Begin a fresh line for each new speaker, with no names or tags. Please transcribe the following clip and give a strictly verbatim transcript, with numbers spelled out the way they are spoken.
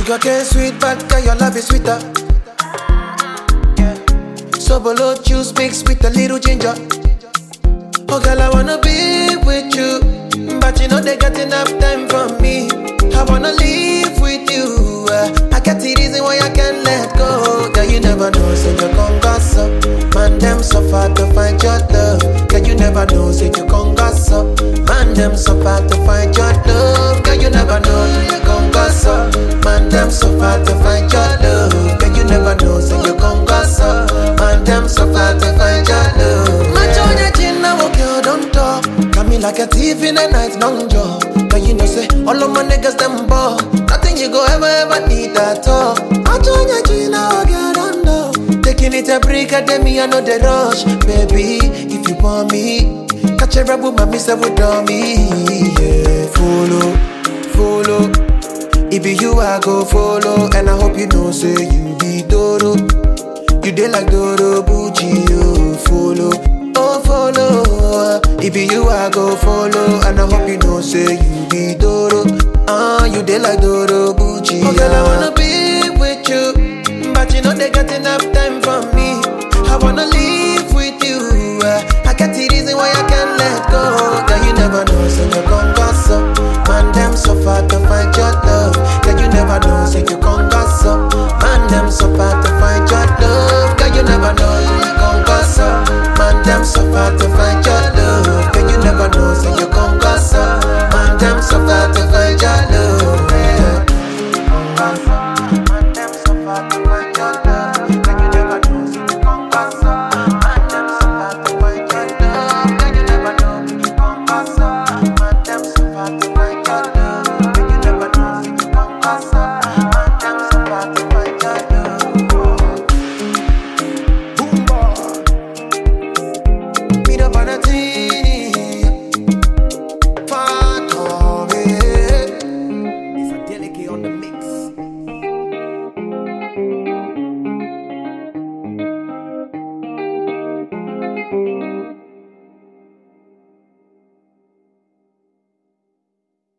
Sugar cane sweet, but girl, your love is sweeter. So below juice mixed with a little ginger. Oh girl, I wanna be with you, but you know they got enough time for me. I wanna live with you. uh, I got the reason why I can't let go. Girl, you never know, say you gon' gossip. Man, them suffer to find your love. Girl, you never know, say you gon' gossip. Man, them suffer to find your love. Girl, you never know, you gon' gossip. Man, them suffer to find your love. Girl, you never know, say you gon' gossip. Man, them suffer to find your love. Man, join your chin now, girl, don't talk. Got me like a thief in the night, long jaw. But you know, say, all of my niggas, them ball. Nothing you go ever, ever need at all. I join your chin now, girl, don't know. Taking it a break, at me, I know the rush. Baby, if you want me, catch a rebel, my miss, I would me. Yeah, follow, follow. If you I go follow, and I hope you know, say you be Doro. You dey like Doro Bucci, oh, follow, oh, follow. If you I go follow, and I hope you know, say you be Doro. Ah, uh, you dey like Doro Bucci. Oh, girl, I wanna be